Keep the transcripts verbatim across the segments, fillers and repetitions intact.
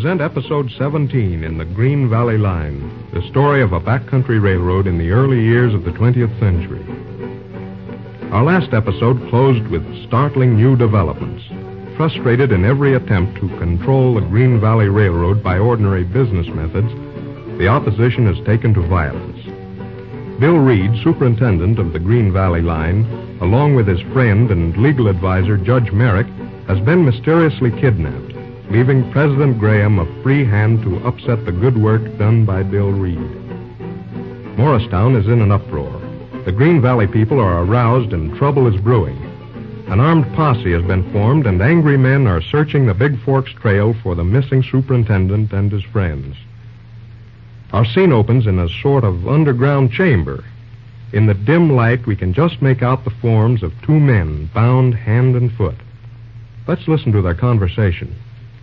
present episode seventeen in the Green Valley Line, the story of a backcountry railroad in the early years of the twentieth century. Our last episode closed with startling new developments. Frustrated in every attempt to control the Green Valley Railroad by ordinary business methods, the opposition has taken to violence. Bill Reed, superintendent of the Green Valley Line, along with his friend and legal advisor, Judge Merrick, has been mysteriously kidnapped, leaving President Graham a free hand to upset the good work done by Bill Reed. Morristown is in an uproar. The Green Valley people are aroused and trouble is brewing. An armed posse has been formed, and angry men are searching the Big Forks Trail for the missing superintendent and his friends. Our scene opens in a sort of underground chamber. In the dim light, we can just make out the forms of two men bound hand and foot. Let's listen to their conversation.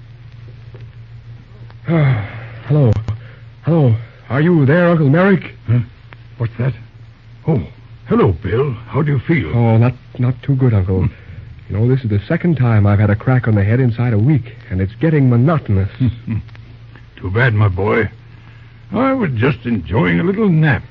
Uh, hello. Hello. Are you there, Uncle Merrick? Huh? What's that? Oh, hello, Bill. How do you feel? Oh, not not too good, Uncle. You know, this is the second time I've had a crack on the head inside a week, and it's getting monotonous. Too bad, my boy. I was just enjoying a little nap.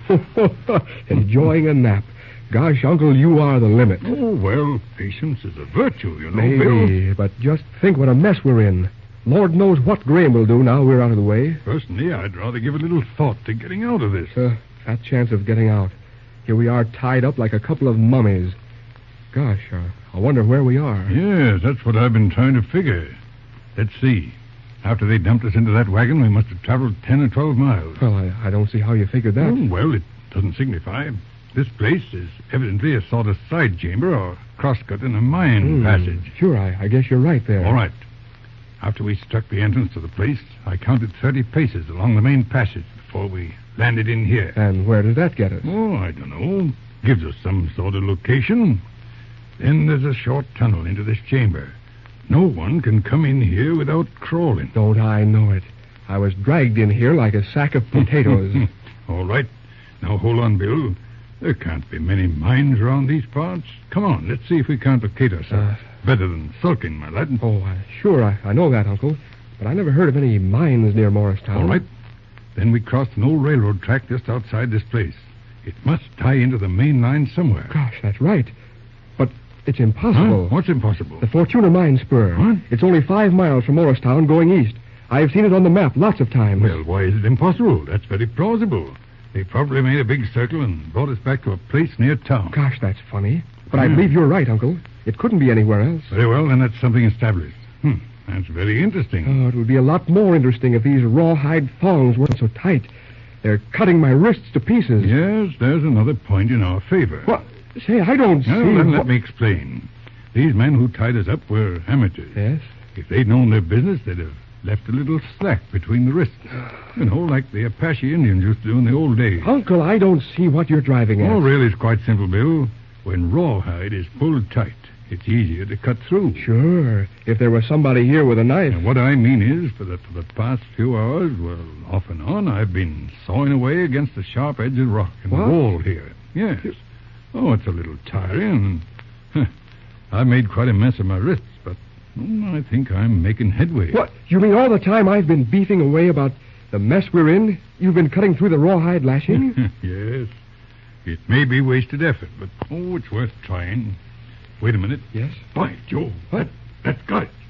Enjoying a nap. Gosh, Uncle, you are the limit. Oh, well, patience is a virtue, you know, Maybe, Bill. but just think what a mess we're in. Lord knows what Graham will do now we're out of the way. Personally, I'd rather give a little thought to getting out of this. Uh, fat chance of getting out. Here we are tied up like a couple of mummies. Gosh, uh, I wonder where we are. Yes, that's what I've been trying to figure. Let's see. After they dumped us into that wagon, we must have traveled ten or twelve miles. Well, I, I don't see how you figured that. Oh, well, it doesn't signify. This place is evidently a sort of side chamber or crosscut in a mine Hmm, passage. Sure, I, I guess you're right there. All right. After we struck the entrance to the place, I counted thirty paces along the main passage before we landed in here. And where does that get us? Oh, I don't know. Gives us some sort of location. Then there's a short tunnel into this chamber. No one can come in here without crawling. Don't I know it? I was dragged in here like a sack of potatoes. All right. Now, hold on, Bill. There can't be many mines around these parts. Come on, let's see if we can't locate ourselves. Uh, Better than sulking, my lad. Oh, uh, sure, I, I know that, Uncle. But I never heard of any mines near Morristown. All right. Then we crossed an old railroad track just outside this place. It must tie into the main line somewhere. Gosh, that's right. But it's impossible. Huh? What's impossible? The Fortuna Mine Spur. What? It's only five miles from Morristown going east. I've seen it on the map lots of times. Well, why is it impossible? That's very plausible. They probably made a big circle and brought us back to a place near town. Gosh, that's funny. But I Yeah. believe you're right, Uncle. It couldn't be anywhere else. Very well, then that's something established. Hmm. That's very interesting. Oh, it would be a lot more interesting if these rawhide thongs weren't so tight. They're cutting my wrists to pieces. Yes, there's another point in our favor. What? Say, I don't Well, see... then let what- me explain. These men who tied us up were amateurs. Yes? If they'd known their business, they'd have left a little slack between the wrists. You know, like the Apache Indians used to do in the old days. Uncle, I don't see what you're driving at. Oh, really, it's quite simple, Bill. When rawhide is pulled tight, it's easier to cut through. Sure. If there was somebody here with a knife. And what I mean is, for the, for the past few hours, well, off and on, I've been sawing away against the sharp edge of rock in What? the wall here. Yes. Oh, it's a little tiring. Huh, I made quite a mess of my wrists, but oh, I think I'm making headway. What? You mean all the time I've been beefing away about the mess we're in, you've been cutting through the rawhide lashing? Yes. It may be wasted effort, but, oh, it's worth trying. Wait a minute. Yes? By Jove. What? That, that's got it.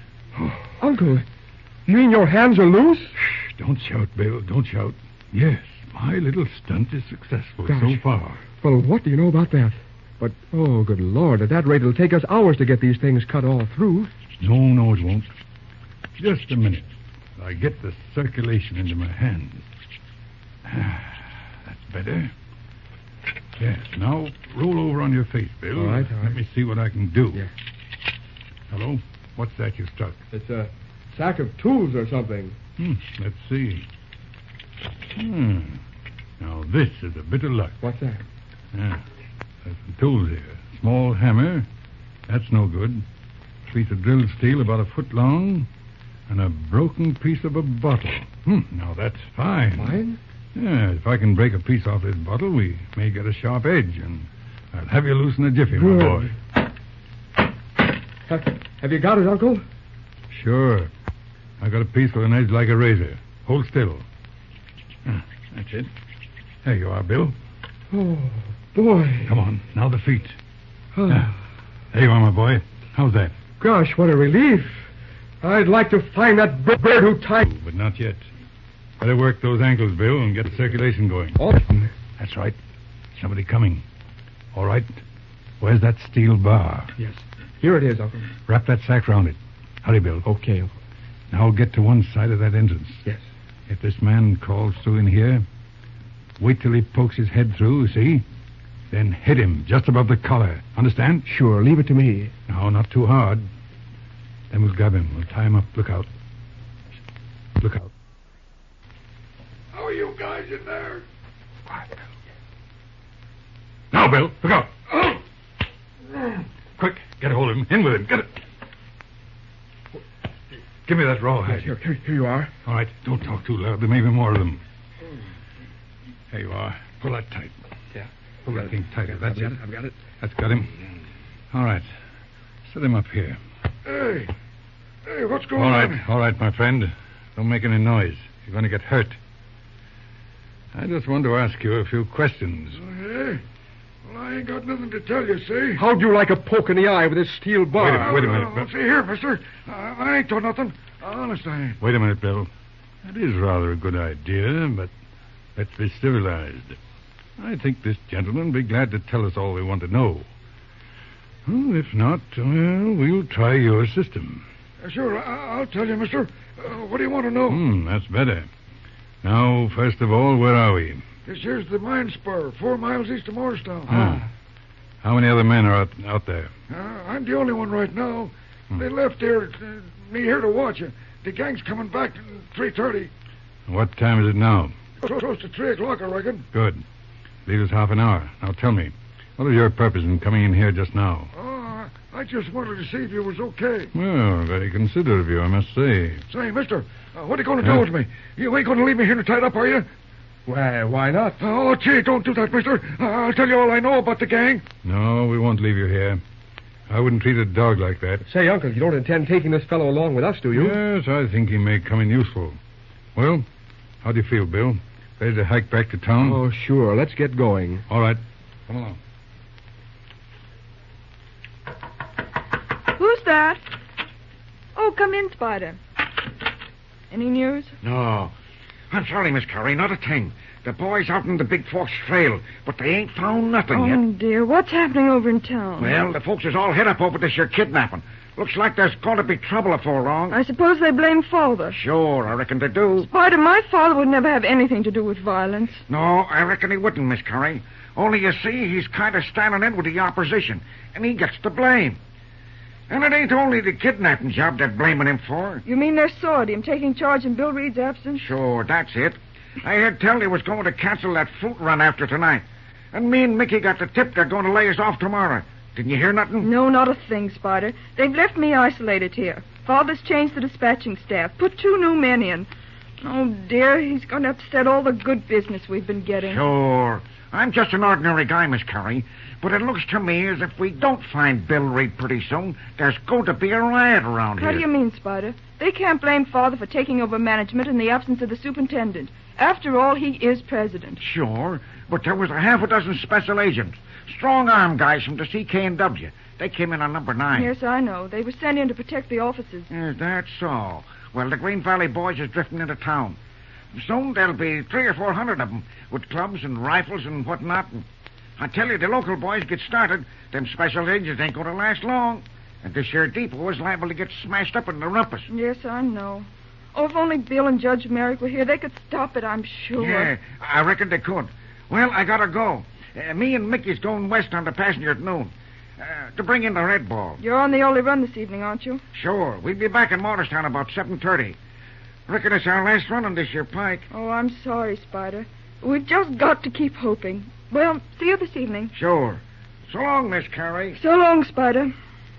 Uncle, you mean your hands are loose? Shh, don't shout, Bill. Don't shout. Yes, my little stunt is successful Gosh. so far. Well, what do you know about that? But, oh, good Lord, at that rate it'll take us hours to get these things cut all through. No, no, it won't. Just a minute. I get the circulation into my hands. That's better. Yes, now roll over on your face, Bill. All right, all right. Let me see what I can do. Yeah. Hello? What's that you struck? It's a sack of tools or something. Hmm, let's see. Hmm. Now, this is a bit of luck. What's that? Yeah. There's some tools here. Small hammer. That's no good. A piece of drilled steel about a foot long. And a broken piece of a bottle. Hmm. Now, that's fine. Mine? Yeah, if I can break a piece off this bottle, we may get a sharp edge, and I'll have you loose in a jiffy, my Good. boy. Have, have you got it, Uncle? Sure. I got a piece with an edge like a razor. Hold still. Ah, that's it. There you are, Bill. Oh, boy. Come on. Now the feet. Oh. Ah, there you are, my boy. How's that? Gosh, what a relief. I'd like to find that b- bird who tied... But not yet. Better work those ankles, Bill, and get the circulation going. Oh. That's right. Somebody coming. All right. Where's that steel bar? Yes. Here it is, Uncle. Wrap that sack round it. Hurry, Bill. Okay, Uncle. Now get to one side of that entrance. Yes. If this man crawls through in here, wait till he pokes his head through, see? Then hit him just above the collar. Understand? Sure, leave it to me. No, not too hard. Then we'll grab him. We'll tie him up. Look out. Look out. How are you guys in there? Quiet, Bill. Now, Bill, look out. Oh. Quick, get a hold of him. In with him. Get it. Give me that raw hide. Here, here, here you are. All right, don't talk too loud. There may be more of them. There you are. Pull that tight. Yeah. Pull that thing tighter. That's I've got it. it. I've got it. That's got him. All right. Set him up here. Hey. Hey, what's going All right, on? all right, my friend. Don't make any noise. You're going to get hurt. I just want to ask you a few questions. Hey. Well, I ain't got nothing to tell you, see? How'd you like a poke in the eye with this steel bar? Wait a minute, wait a minute. Uh, see here, mister. Uh, I ain't done nothing. Honest, I ain't. Wait a minute, Bill. That is rather a good idea, but let's be civilized. I think this gentleman will be glad to tell us all we want to know. Well, if not, well, we'll try your system. Uh, sure, I- I'll tell you, mister. Uh, what do you want to know? Hmm, that's better. Now, first of all, where are we? This here's the mine spur, four miles east of Morristown. Ah. How many other men are out, out there? Uh, I'm the only one right now. Hmm. They left here, uh, me here to watch you. The gang's coming back at three thirty. What time is it now? Close to three o'clock, I reckon. Good. Leave us half an hour. Now tell me, what is your purpose in coming in here just now? Oh, I just wanted to see if you was okay. Well, very considerate of you, I must say. Say, mister, uh, what are you going to Huh? do with me? You ain't going to leave me here tied up, are you? Why, why not? Oh, gee, don't do that, mister. Uh, I'll tell you all I know about the gang. No, we won't leave you here. I wouldn't treat a dog like that. Say, Uncle, you don't intend taking this fellow along with us, do you? Yes, I think he may come in useful. Well, how do you feel, Bill? Ready to hike back to town? Oh, sure. Let's get going. All right. Come along. Who's that? Oh, come in, Spider. Any news? No. I'm sorry, Miss Curry, not a thing. The boys out in the Big Fox Trail, but they ain't found nothing Oh, yet. dear. What's happening over in town? Well, the folks is all head up over this here kidnapping. Looks like there's going to be trouble afore long. I suppose they blame father. Sure, I reckon they do. Spider, my father would never have anything to do with violence. No, I reckon he wouldn't, Miss Curry. Only, you see, he's kind of standing in with the opposition, and he gets the blame. And it ain't only the kidnapping job they're blaming him for. You mean they're sawed him, taking charge in Bill Reed's absence? Sure, that's it. I heard tell they was going to cancel that fruit run after tonight. And me and Mickey got the tip they're going to lay us off tomorrow. Didn't you hear nothing? No, not a thing, Spider. They've left me isolated here. Father's changed the dispatching staff, put two new men in. Oh, dear, he's going to upset all the good business we've been getting. Sure. I'm just an ordinary guy, Miss Curry. But it looks to me as if we don't find Bill Reed pretty soon, there's going to be a riot around How here. do you mean, Spider? They can't blame Father for taking over management in the absence of the superintendent. After all, he is president. Sure, but there was a half a dozen special agents, strong-arm guys from the C K N W. They came in on number nine. Yes, I know. They were sent in to protect the offices. Yes, that's so. Well, the Green Valley boys is drifting into town. Soon there'll be three or four hundred of them, with clubs and rifles and whatnot. And I tell you, the local boys get started, them special agents ain't going to last long. And this here depot is liable to get smashed up in the rumpus. Yes, I know. Oh, if only Bill and Judge Merrick were here, they could stop it, I'm sure. Yeah, I reckon they could. Well, I gotta go. Uh, me and Mickey's going west on the passenger at noon. Uh, to bring in the Red Ball. You're on the early run this evening, aren't you? Sure. We'll be back in Morristown about seven thirty. Reckon it's our last run on this here pike. Oh, I'm sorry, Spider. We've just got to keep hoping. Well, see you this evening. Sure. So long, Miss Carey. So long, Spider.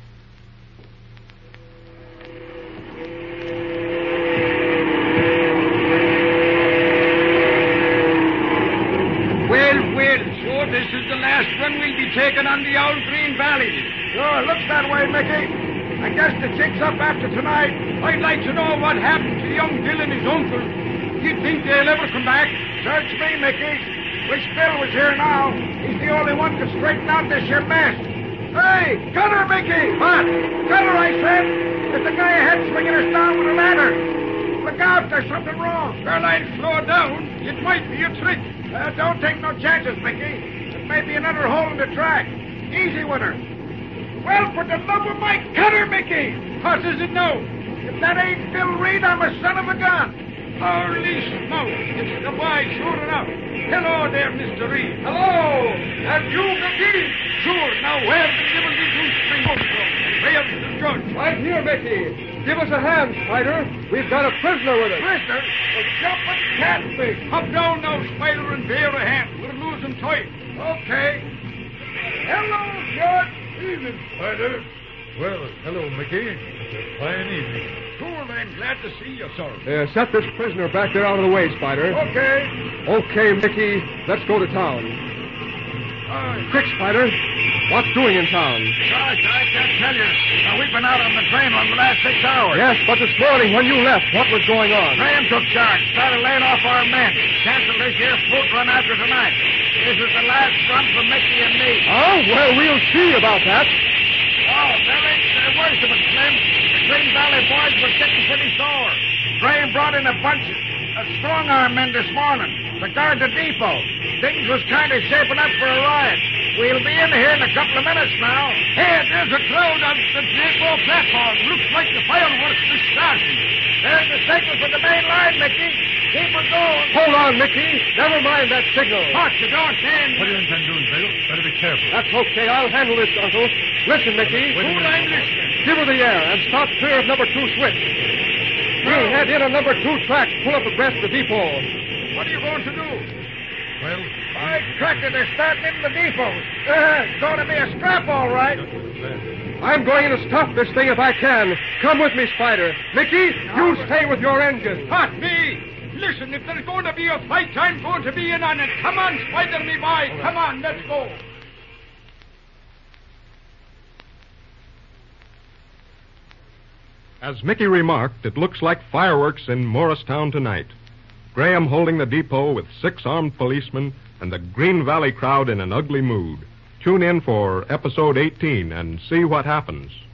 Well, well, so this is the last run we'll be taking on the old Green Valley. Sure, looks that way, Mickey. I guess the jig's up after tonight. I'd like to know what happened to young Bill and his uncle. Do you think they'll ever come back? Search me, Mickey. Wish Bill was here now. He's the only one to straighten out this here mess. Hey, cut her, Mickey! What? Cut her, I said! There's a guy ahead swinging us down with a ladder. Look out, there's something wrong. Well, I'd slow down. It might be a trick. Uh, don't take no chances, Mickey. It may be another hole in the track. Easy with her. Well, for the love of Mike, cut her, Mickey! What is it now? If that ain't Bill Reed, I'm a son of a gun. Holy smoke! It's the boy, sure enough. Hello there, Mister Reed. Hello! And you, Mickey? Sure. Now, where the devil did you spring out from? Where's the judge? Right here, Mickey. Give us a hand, Spider. We've got a prisoner with us. Prisoner? A jumping catfish. Hop down now, Spider, and bear a hand. We're losing time. Okay. Hello, Judge. Evening, Spider. Well, hello, Mickey. It's a fine evening. Sure, I'm glad to see you, sir. Uh, set this prisoner back there out of the way, Spider. Okay. Okay, Mickey. Let's go to town. Uh, Quick, Spider. What's doing in town? Gosh, I can't tell you. Now, we've been out on the train for the last six hours. Yes, but this morning when you left, what was going on? Graham took charge, started laying off our men. Canceled this here fruit run after tonight. This is the last run for Mickey and me. Oh, well, we'll see about that. Oh, there ain't the worst of it, Slim. The Green Valley boys were getting pretty sore. Graham brought in a bunch of strong-arm men this morning to guard the depot. Things was kind of shaping up for a riot. We'll be in here in a couple of minutes now. Hey, there's a crowd on the depot platform. Looks like the fireworks are starting. There's the signal for the main line, Mickey. Keep it going. Hold on, Mickey. Never mind that signal. What, you don't stand? What do you intend doing, Bill? Better be careful. That's okay. I'll handle this, Uncle. Listen, Mickey. Who I'm listening? Give her the air and stop clear of number two switch. We'll head in on number two track, pull up abreast the depot. What are you going to do? Well, My cracker, they're starting into the depot. Uh, it's going to be a scrap, all right. I'm going to stop this thing if I can. Come with me, Spider. Mickey, you stay with your engine. Not me. Listen, if there's going to be a fight, I'm going to be in on it. Come on, Spider, me boy. Come on, let's go. As Mickey remarked, it looks like fireworks in Morristown tonight. Graham holding the depot with six armed policemen and the Green Valley crowd in an ugly mood. Tune in for episode eighteen and see what happens.